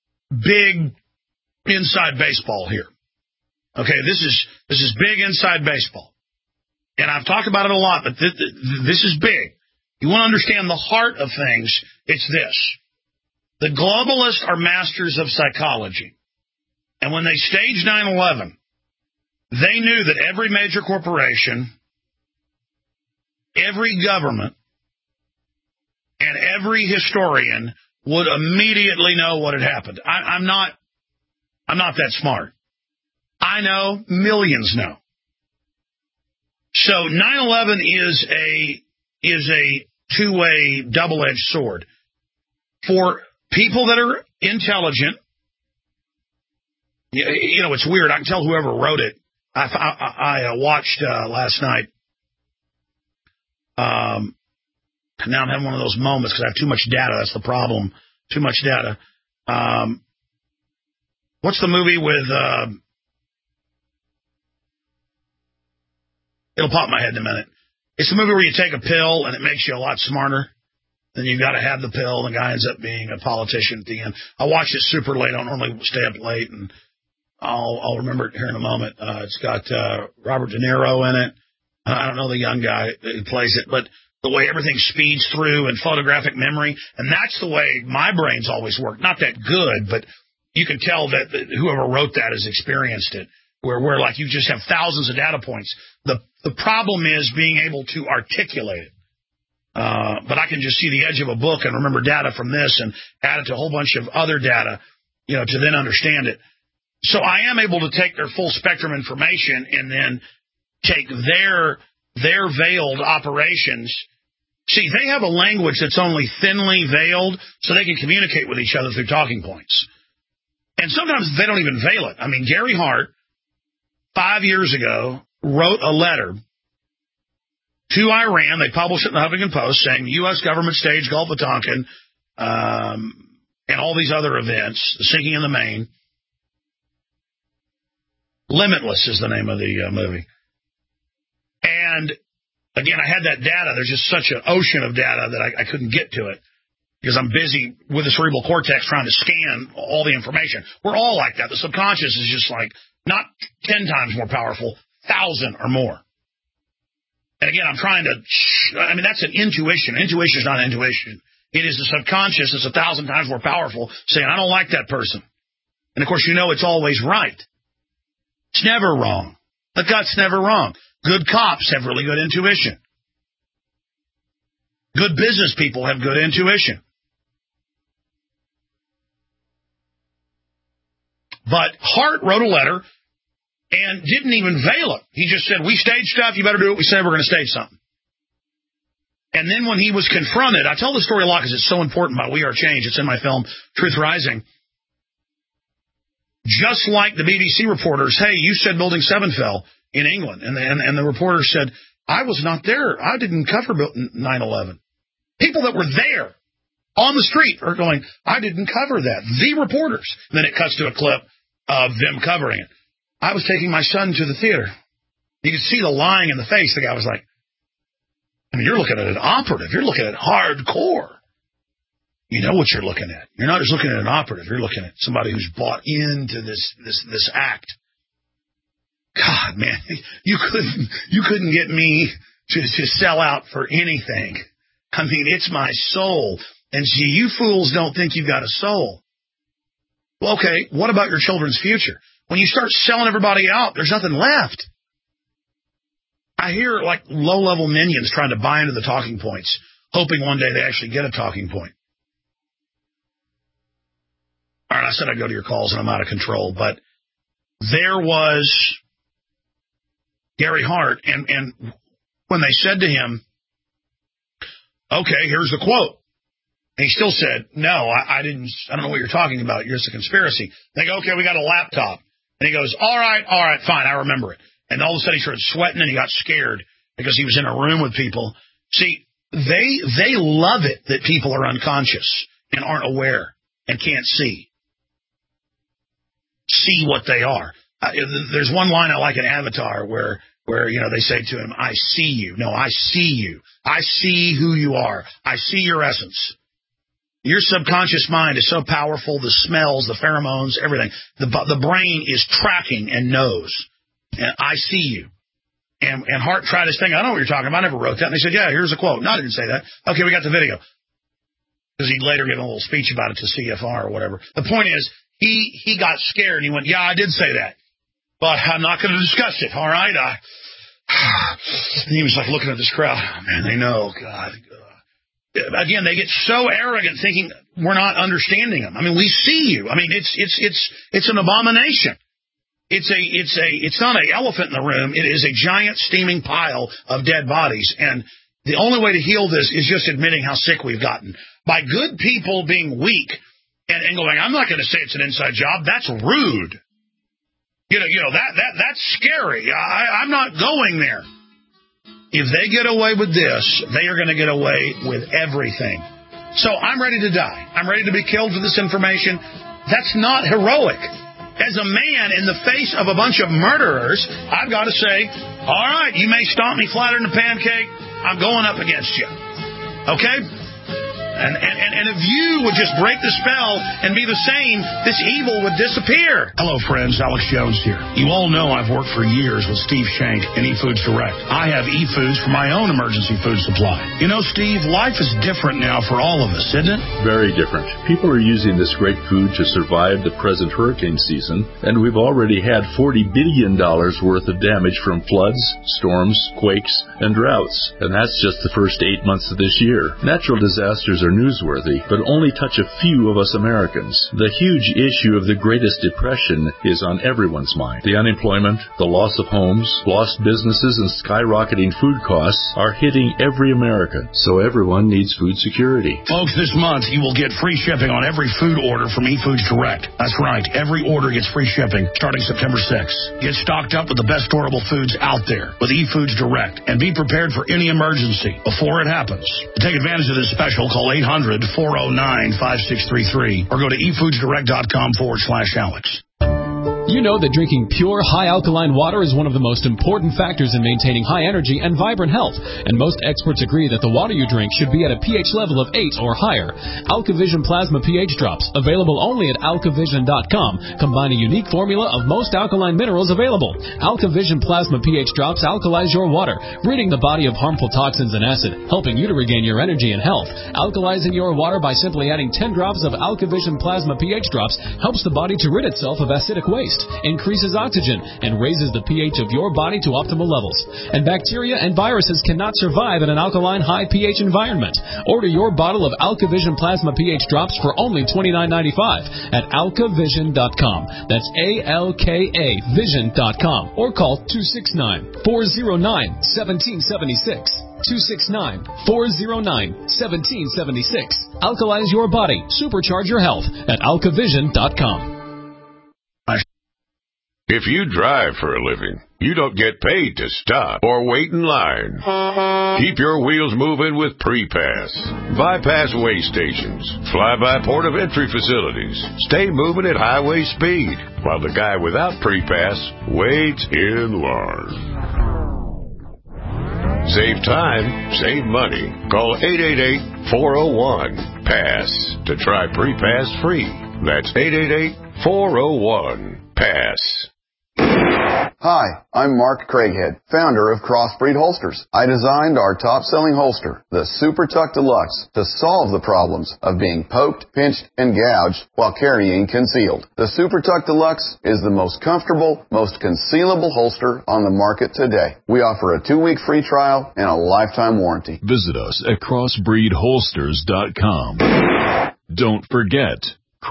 inside baseball here. Okay, this is big inside baseball. And I've talked about it a lot, but this is big. You want to understand the heart of things, it's this. The globalists are masters of psychology. And when they staged 9/11, they knew that every major corporation, every government, and every historian would immediately know what had happened. I'm not that smart. I know, millions know. So 9/11 is a two-way, double-edged sword. For people that are intelligent, it's weird. I can tell whoever wrote it. I watched last night. Now I'm having one of those moments because I have too much data. That's the problem. Too much data. What's the movie with... It'll pop in my head in a minute. It's the movie where you take a pill and it makes you a lot smarter. Then you've got to have the pill, and the guy ends up being a politician at the end. I watched it super late. I don't normally stay up late, and I'll remember it here in a moment. It's got Robert De Niro in it. I don't know the young guy who plays it, but the way everything speeds through and photographic memory, and that's the way my brain's always worked. Not that good, but you can tell that whoever wrote that has experienced it, where like you just have thousands of data points. The problem is being able to articulate it. But I can just see the edge of a book and remember data from this and add it to a whole bunch of other data, to then understand it. So I am able to take their full spectrum information and then take their veiled operations. See, they have a language that's only thinly veiled so they can communicate with each other through talking points. And sometimes they don't even veil it. I mean, Gary Hart, 5 years ago, wrote a letter to Iran. They published it in the Huffington Post saying the U.S. government staged Gulf of Tonkin and all these other events, the sinking in the Maine. Limitless is the name of the movie. And, again, I had that data. There's just such an ocean of data that I couldn't get to it because I'm busy with the cerebral cortex trying to scan all the information. We're all like that. The subconscious is just like not 10 times more powerful, 1,000 or more. And again, I'm trying to, that's an intuition. Intuition is not intuition. It is the subconscious that's 1,000 times more powerful saying, I don't like that person. And of course, it's always right. It's never wrong. The gut's never wrong. Good cops have really good intuition. Good business people have good intuition. But Hart wrote a letter and didn't even veil it. He just said, we staged stuff, you better do what we said, we're going to stage something. And then when he was confronted, I tell the story a lot because it's so important by We Are Change. It's in my film, Truth Rising. Just like the BBC reporters, hey, you said Building 7 fell in England. And the reporter said, I was not there. I didn't cover 9/11. People that were there on the street are going, I didn't cover that. The reporters. And then it cuts to a clip of them covering it. I was taking my son to the theater. You could see the lying in the face. The guy was like, I mean, you're looking at an operative. You're looking at hardcore. You know what you're looking at. You're not just looking at an operative. You're looking at somebody who's bought into this act. God, man, you couldn't get me to sell out for anything. I mean, it's my soul. And see, you fools don't think you've got a soul. Well, okay, what about your children's future? When you start selling everybody out, there's nothing left. I hear like low-level minions trying to buy into the talking points, hoping one day they actually get a talking point. All right, I said I'd go to your calls, and I'm out of control, but there was Gary Hart, and when they said to him, okay, here's the quote, and he still said, no, I don't know what you're talking about. It's a conspiracy. They go, okay, we got a laptop. And he goes, all right, fine, I remember it. And all of a sudden he started sweating and he got scared because he was in a room with people. See, they love it that people are unconscious and aren't aware and can't see what they are. There's one line I like in Avatar where they say to him, I see you. No, I see you. I see who you are. I see your essence. Your subconscious mind is so powerful, the smells, the pheromones, everything. The brain is tracking and knows. And I see you. And Hart tried his thing. I know what you're talking about. I never wrote that. And they said, yeah, here's a quote. No, I didn't say that. Okay, we got the video. Because he'd later give a little speech about it to CFR or whatever. The point is, he got scared and he went, yeah, I did say that. But I'm not going to discuss it, all right? And he was like looking at this crowd. Oh, man, they know, God. Again, they get so arrogant thinking we're not understanding them. I mean, we see you. I mean, it's an abomination. It's not an elephant in the room. It is a giant steaming pile of dead bodies. And the only way to heal this is just admitting how sick we've gotten. By good people being weak and going, I'm not going to say it's an inside job. That's rude. You know, that's scary. I'm not going there. If they get away with this, they are going to get away with everything. So I'm ready to die. I'm ready to be killed for this information. That's not heroic. As a man in the face of a bunch of murderers, I've got to say, all right, you may stomp me flatter than a pancake. I'm going up against you. Okay? And if you would just break the spell and be the same, this evil would disappear. Hello, friends. Alex Jones here. You all know I've worked for years with Steve Shank and eFoods Direct. I have eFoods for my own emergency food supply. You know, Steve, life is different now for all of us, isn't it? Very different. People are using this great food to survive the present hurricane season, and we've already had $40 billion worth of damage from floods, storms, quakes, and droughts. And that's just the first 8 months of this year. Natural disasters are newsworthy, but only touch a few of us Americans. The huge issue of the Greatest Depression is on everyone's mind. The unemployment, the loss of homes, lost businesses, and skyrocketing food costs are hitting every American, so everyone needs food security. Folks, this month you will get free shipping on every food order from eFoods Direct. That's right, every order gets free shipping starting September 6th. Get stocked up with the best storable foods out there with eFoods Direct, and be prepared for any emergency before it happens. To take advantage of this special, call 800-409-5633 or go to eFoodsDirect.com/Alex. You know that drinking pure, high-alkaline water is one of the most important factors in maintaining high energy and vibrant health, and most experts agree that the water you drink should be at a pH level of 8 or higher. AlkaVision Plasma pH Drops, available only at AlkaVision.com, combine a unique formula of most alkaline minerals available. AlkaVision Plasma pH Drops alkalize your water, ridding the body of harmful toxins and acid, helping you to regain your energy and health. Alkalizing your water by simply adding 10 drops of AlkaVision Plasma pH Drops helps the body to rid itself of acidic waste. heart, increases oxygen, and raises the pH of your body to optimal levels. And bacteria and viruses cannot survive in an alkaline high pH environment. Order your bottle of AlkaVision Plasma pH drops for only $29.95 at AlkaVision.com. That's ALKA Vision.com. Or call 269-409-1776. 269-409-1776. Alkalize your body. Supercharge your health at AlkaVision.com. If you drive for a living, you don't get paid to stop or wait in line. Keep your wheels moving with Pre-Pass. Bypass way stations, fly-by port of entry facilities. Stay moving at highway speed while the guy without Pre-Pass waits in line. Save time, save money. Call 888-401-PASS to try Pre-Pass free. That's 888-401-PASS. Hi, I'm Mark Craighead, founder of Crossbreed Holsters. I designed our top-selling holster, the Super Tuck Deluxe, to solve the problems of being poked, pinched, and gouged while carrying concealed. The Super Tuck Deluxe is the most comfortable, most concealable holster on the market today. We offer a 2-week free trial and a lifetime warranty. Visit us at crossbreedholsters.com. Don't forget,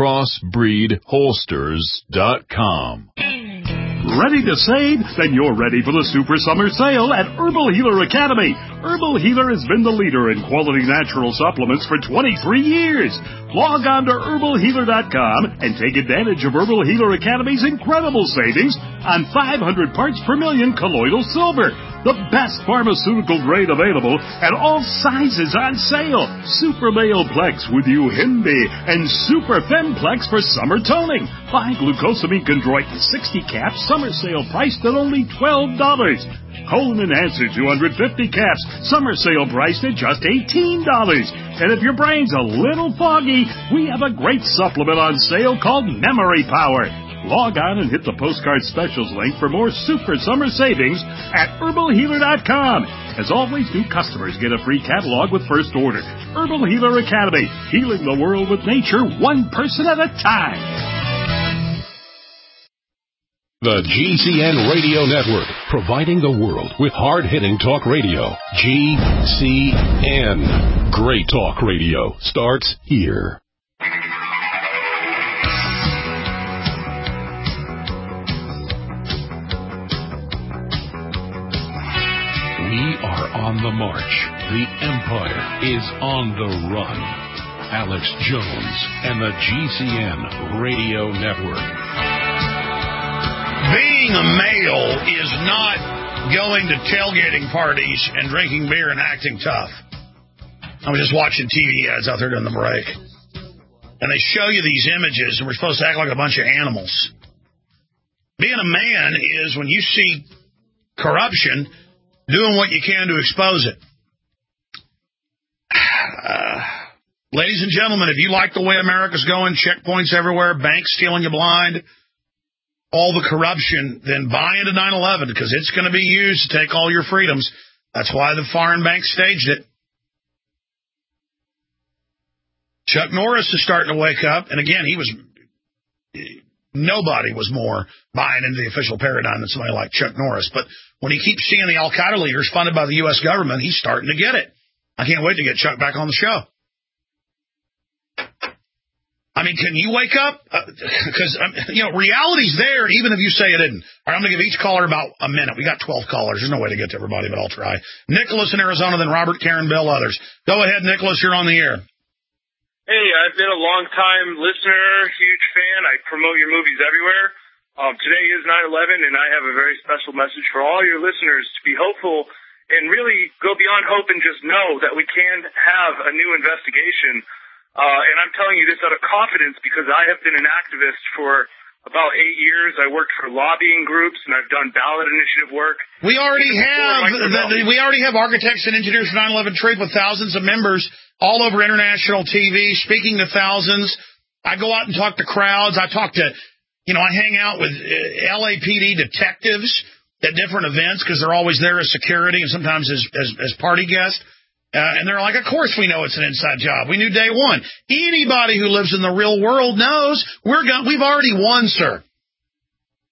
crossbreedholsters.com. Ready to save? Then you're ready for the Super Summer Sale at Herbal Healer Academy. Herbal Healer has been the leader in quality natural supplements for 23 years. Log on to herbalhealer.com and take advantage of Herbal Healer Academy's incredible savings on 500 parts per million colloidal silver, the best pharmaceutical grade available, and all sizes on sale. Super Male Plex with Uhimbi and Super Femplex for summer toning. Buy glucosamine chondroit 60 caps, summer sale priced at only $12. Colon Enhancer 250 caps, summer sale priced at just $18. And if your brain's a little foggy, we have a great supplement on sale called Memory Power. Log on and hit the postcard specials link for more super summer savings at herbalhealer.com. As always, new customers get a free catalog with first order. Herbal Healer Academy, healing the world with nature, one person at a time. The GCN Radio Network, providing the world with hard-hitting talk radio. GCN. Great talk radio starts here. We are on the march. The Empire is on the run. Alex Jones and the GCN Radio Network. Being a male is not going to tailgating parties and drinking beer and acting tough. I was just watching TV ads out there during the break. And they show you these images, and we're supposed to act like a bunch of animals. Being a man is when you see corruption, doing what you can to expose it. Ladies and gentlemen, if you like the way America's going, checkpoints everywhere, banks stealing you blind, all the corruption, then buy into 9/11 because it's going to be used to take all your freedoms. That's why the foreign banks staged it. Chuck Norris is starting to wake up. And again, nobody was more buying into the official paradigm than somebody like Chuck Norris. But when he keeps seeing the Al-Qaeda leaders funded by the U.S. government, he's starting to get it. I can't wait to get Chuck back on the show. I mean, can you wake up? Because, reality's there, even if you say it isn't. All right, I'm going to give each caller about a minute. We got 12 callers. There's no way to get to everybody, but I'll try. Nicholas in Arizona, then Robert, Karen, Bill, others. Go ahead, Nicholas. You're on the air. Hey, I've been a long-time listener, huge fan. I promote your movies everywhere. Today is 9/11, and I have a very special message for all your listeners to be hopeful and really go beyond hope and just know that we can have a new investigation. And I'm telling you this out of confidence because I have been an activist for about 8 years. I worked for lobbying groups, and I've done ballot initiative work. We already have Architects and Engineers for 9/11 Truth with thousands of members all over international TV, speaking to thousands. I go out and talk to crowds. I talk to, I hang out with LAPD detectives at different events because they're always there as security and sometimes as party guests. And they're like, of course we know it's an inside job. We knew day one. Anybody who lives in the real world knows we've already won, sir.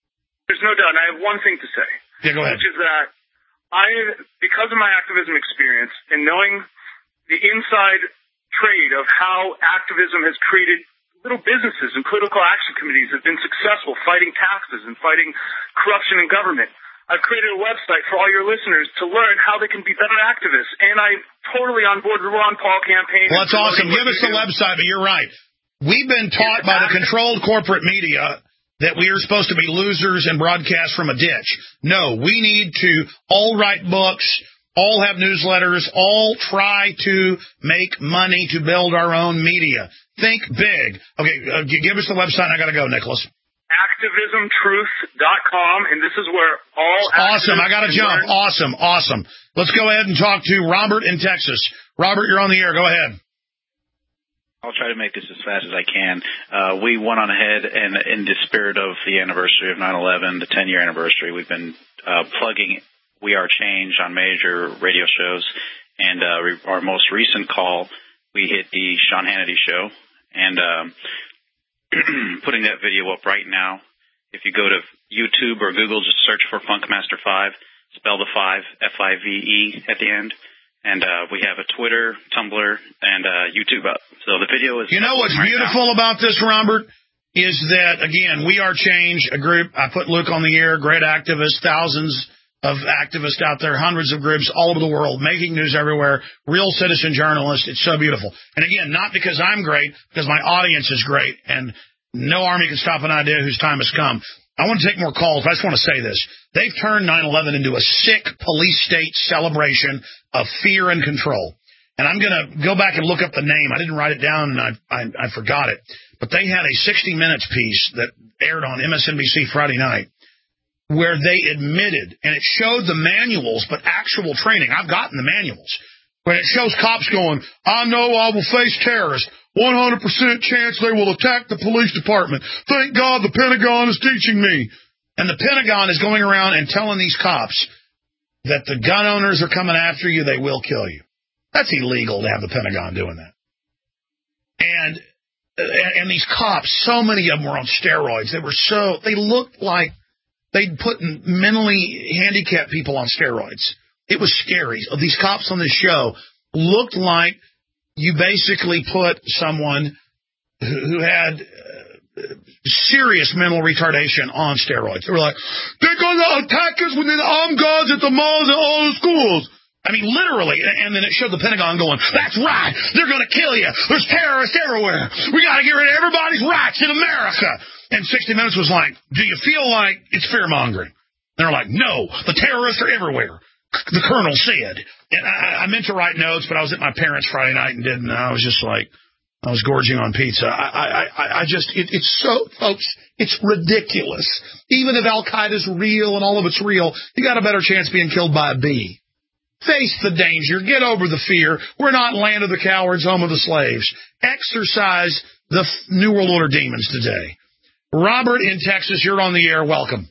there's no doubt, and I have one thing to say. Yeah, go ahead. Which is that because of my activism experience and knowing the inside trade of how activism has created little businesses and political action committees have been successful fighting taxes and fighting corruption in government, I've created a website for all your listeners to learn how they can be better activists. And I'm totally on board with the Ron Paul campaign. Well, that's awesome. Give us the website, but you're right. We've been taught by the controlled corporate media that we are supposed to be losers and broadcast from a ditch. No, we need to all write books, all have newsletters, all try to make money to build our own media. Think big. Okay, give us the website. I got to go, Nicholas. ActivismTruth.com, and this is where all... Awesome. I got to jump. Awesome. Let's go ahead and talk to Robert in Texas. Robert, you're on the air. Go ahead. I'll try to make this as fast as I can. We went on ahead, and in the spirit of the anniversary of 9/11, the 10-year anniversary, we've been plugging We Are Change on major radio shows. And our most recent call, we hit the Sean Hannity show, and putting that video up right now. If you go to YouTube or Google, just search for Funkmaster 5, spell the 5, F-I-V-E at the end. And we have a Twitter, Tumblr, and YouTube up. So the video is... You know what's beautiful about this, Robert, is that, again, We Are Change, a group, I put Luke on the air, great activists, thousands of activists out there, hundreds of groups all over the world, making news everywhere, real citizen journalists. It's so beautiful. And again, not because I'm great, because my audience is great, and no army can stop an idea whose time has come. I want to take more calls, but I just want to say this. They've turned 9/11 into a sick police state celebration of fear and control. And I'm going to go back and look up the name. I didn't write it down, and I forgot it. But they had a 60 Minutes piece that aired on MSNBC Friday night where they admitted, and it showed the manuals, but actual training. I've gotten the manuals. When it shows cops going, I know I will face terrorists. 100% chance they will attack the police department. Thank God the Pentagon is teaching me. And the Pentagon is going around and telling these cops that the gun owners are coming after you, they will kill you. That's illegal to have the Pentagon doing that. And these cops, so many of them were on steroids. They looked like they'd put mentally handicapped people on steroids. It was scary. These cops on this show looked like you basically put someone who had serious mental retardation on steroids. They were like, they're going to attack us with the armed guards at the malls and all the schools. I mean, literally. And then it showed the Pentagon going, that's right. They're going to kill you. There's terrorists everywhere. We got to get rid of everybody's rights in America. And 60 Minutes was like, do you feel like it's fear-mongering? They're like, no, the terrorists are everywhere. The colonel said. And I meant to write notes, but I was at my parents' Friday night and didn't. I was just like, I was gorging on pizza. It's so, folks, it's ridiculous. Even if Al-Qaeda's real and all of it's real, you got a better chance being killed by a bee. Face the danger. Get over the fear. We're not land of the cowards, home of the slaves. Exercise the New World Order demons today. Robert in Texas, you're on the air. Welcome.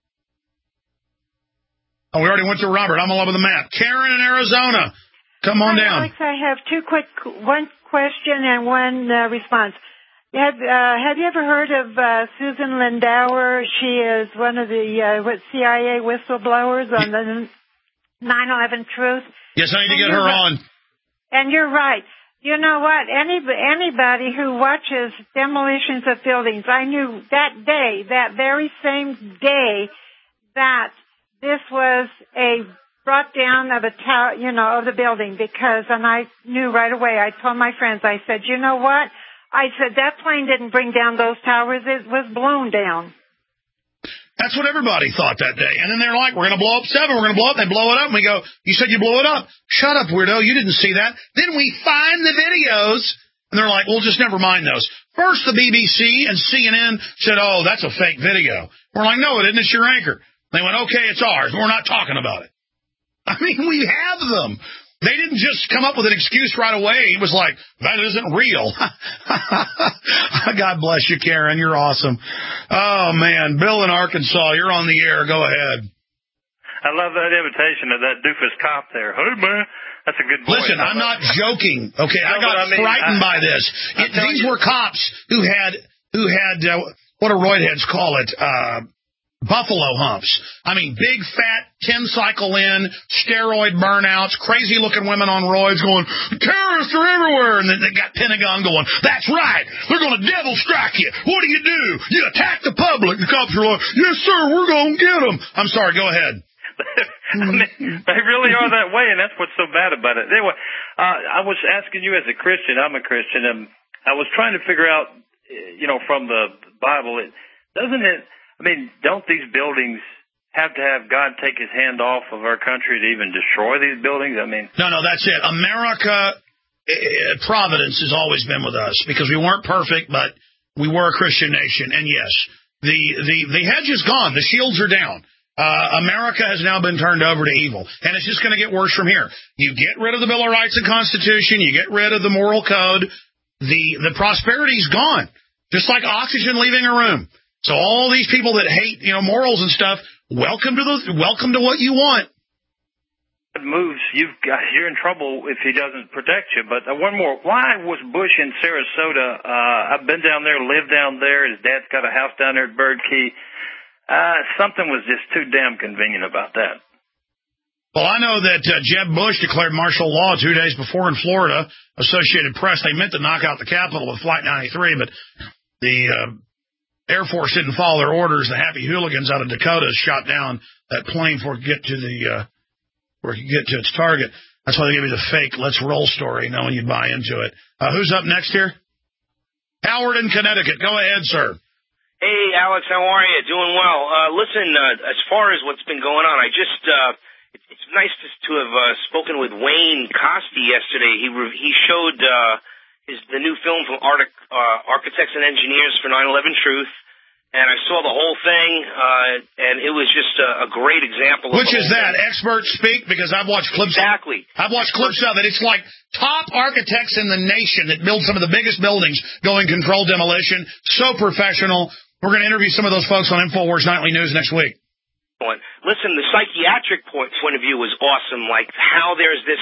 Oh, we already went to Robert. I'm all over the map. Karen in Arizona, come on down. Alex, I have one question and one response. Have you ever heard of Susan Lindauer? She is one of the CIA whistleblowers on the 9/11 Truth. Yes, I need to get her on. And you're right. You know what? Anybody who watches demolitions of buildings, I knew that day, that very same day, that this was a brought down of a tower, of the building, and I knew right away. I told my friends, I said, you know what? I said, that plane didn't bring down those towers. It was blown down. That's what everybody thought that day. And then they're like, we're going to blow up 7. We're going to blow up. They blow it up. And we go, you said you blew it up. Shut up, weirdo. You didn't see that. Then we find the videos. And they're like, well, just never mind those. First, the BBC and CNN said, oh, that's a fake video. We're like, no, it isn't. It's your anchor. They went, okay, it's ours. We're not talking about it. I mean, we have them. They didn't just come up with an excuse right away. It was like, that isn't real. God bless you, Karen. You're awesome. Oh, man. Bill in Arkansas, you're on the air. Go ahead. I love that imitation of that doofus cop there. Hey, man. That's a good voice. Listen, I'm not joking. Okay, I got frightened by this. These were cops who had what do roidheads call it? buffalo humps. I mean, big, fat, 10-cycle in, steroid burnouts, crazy-looking women on roids going, terrorists are everywhere. And then they got Pentagon going, that's right, they're going to devil strike you. What do? You attack the public. The cops are like, yes, sir, we're going to get them. I'm sorry, go ahead. I mean, they really are that way, and that's what's so bad about it. Anyway, I was asking you as a Christian, I'm a Christian, and I was trying to figure out, from the Bible, don't these buildings have to have God take his hand off of our country to even destroy these buildings? I mean, No, that's it. America, Providence has always been with us because we weren't perfect, but we were a Christian nation. And yes, the hedge is gone. The shields are down. America has now been turned over to evil, and it's just going to get worse from here. You get rid of the Bill of Rights and Constitution, you get rid of the moral code, the prosperity's gone, just like oxygen leaving a room. So all these people that hate, morals and stuff, welcome to what you want. Moves, you're in trouble if he doesn't protect you. But one more, why was Bush in Sarasota? I've been down there, lived down there. His dad's got a house down there at Bird Key. Something was just too damn convenient about that. Well, I know that Jeb Bush declared martial law 2 days before in Florida. Associated Press, they meant to knock out the Capitol with Flight 93, but the Air Force didn't follow their orders. The happy hooligans out of Dakota shot down that plane before it could get to its target. That's why they gave you the fake let's roll story, knowing you'd buy into it. Who's up next here? Howard in Connecticut. Go ahead, sir. Hey, Alex, how are you? Doing well. Listen, as far as what's been going on, it's nice to have spoken with Wayne Costi yesterday. He showed the new film from Architects and Engineers for 9/11 Truth, and I saw the whole thing, and it was just a great example. Which is that? Expert speak? Because I've watched clips. Exactly. I've watched clips of it. It's like top architects in the nation that build some of the biggest buildings going controlled demolition. So professional. We're going to interview some of those folks on InfoWars Nightly News next week. Listen, the psychiatric point of view was awesome, like how there's this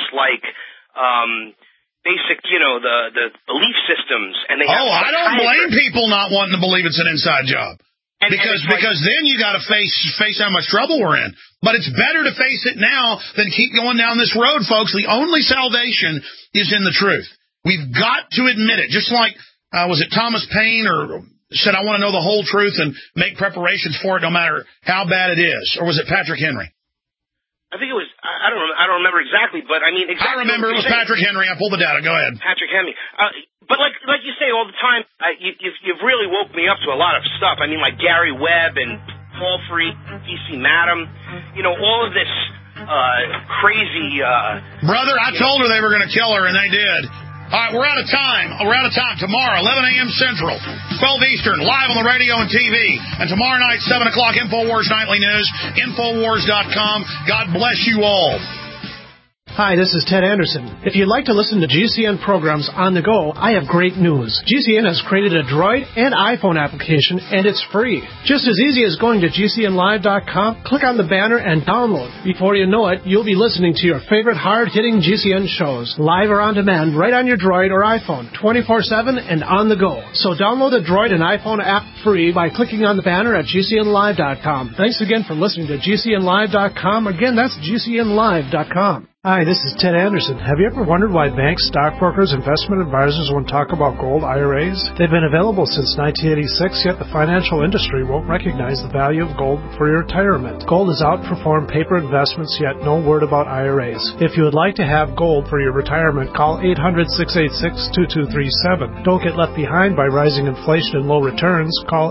basic, the belief systems. And they have I don't blame people not wanting to believe it's an inside job. Because then you got to face how much trouble we're in. But it's better to face it now than keep going down this road, folks. The only salvation is in the truth. We've got to admit it. Just like, was it Thomas Paine or said, I want to know the whole truth and make preparations for it no matter how bad it is? Or was it Patrick Henry? I think it was, I don't remember exactly, but I mean, exactly. I remember it was Patrick Henry. I pulled the data. Go ahead. Patrick Henry. But like you say all the time, you've really woke me up to a lot of stuff. I mean, like Gary Webb and Paul Free, PC Madam, all of this crazy. Brother, I told her they were going to kill her, and they did. All right, we're out of time. Tomorrow, 11 a.m. Central, 12 Eastern, live on the radio and TV. And tomorrow night, 7 o'clock, InfoWars Nightly News, Infowars.com. God bless you all. Hi, this is Ted Anderson. If you'd like to listen to GCN programs on the go, I have great news. GCN has created a Droid and iPhone application, and it's free. Just as easy as going to GCNlive.com, click on the banner, and download. Before you know it, you'll be listening to your favorite hard-hitting GCN shows, live or on demand, right on your Droid or iPhone, 24/7 and on the go. So download the Droid and iPhone app free by clicking on the banner at GCNlive.com. Thanks again for listening to GCNlive.com. Again, that's GCNlive.com. Hi, this is Ted Anderson. Have you ever wondered why banks, stockbrokers, investment advisors won't talk about gold IRAs? They've been available since 1986, yet the financial industry won't recognize the value of gold for your retirement. Gold has outperformed paper investments, yet no word about IRAs. If you would like to have gold for your retirement, call 800-686-2237. Don't get left behind by rising inflation and low returns. Call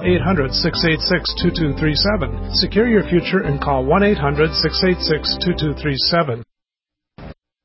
800-686-2237. Secure your future and call 1-800-686-2237.